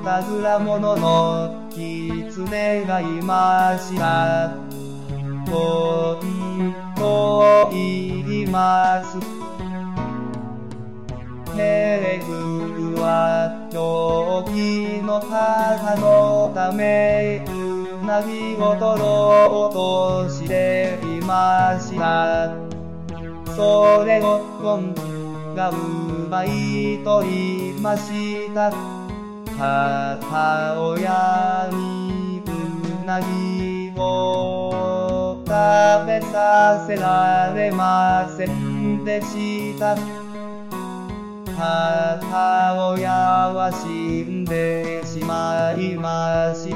たずら者の狐がいました。と言います。ヘレグは病気の母のためうなぎを取ろうとしていました。それをゴンが奪い取りました。母親にうなぎを食べさせられませんでした。母親は死んでしまいました。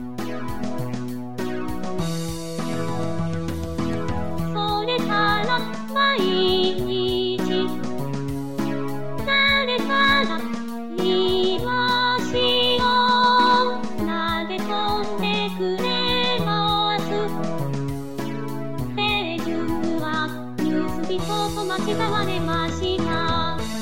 それから毎日誰かがイワシを投げ込んでくれます。ヘレグは盗人と間違われました。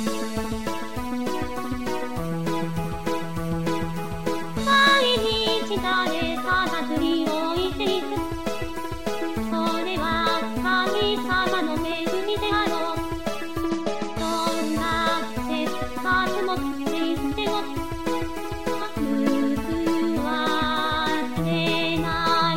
誰かが釣りを置いていく。それは神様の恵みであろう。どんなせっかく持っていっても報われない。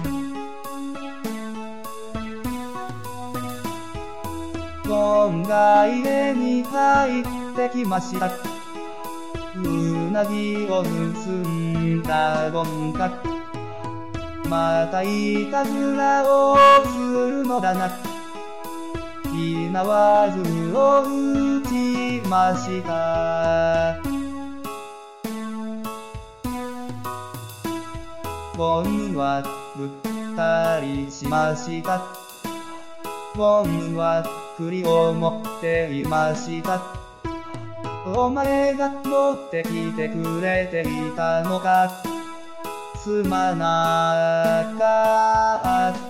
ゴンが家に入ってきました。うなぎを盗んだゴンがまたいたずらをするのだな。火縄銃を撃ちました。ゴンはぐったりしました。ゴンは栗を持っていました。お前が持ってきてくれていたのか。すまなかった。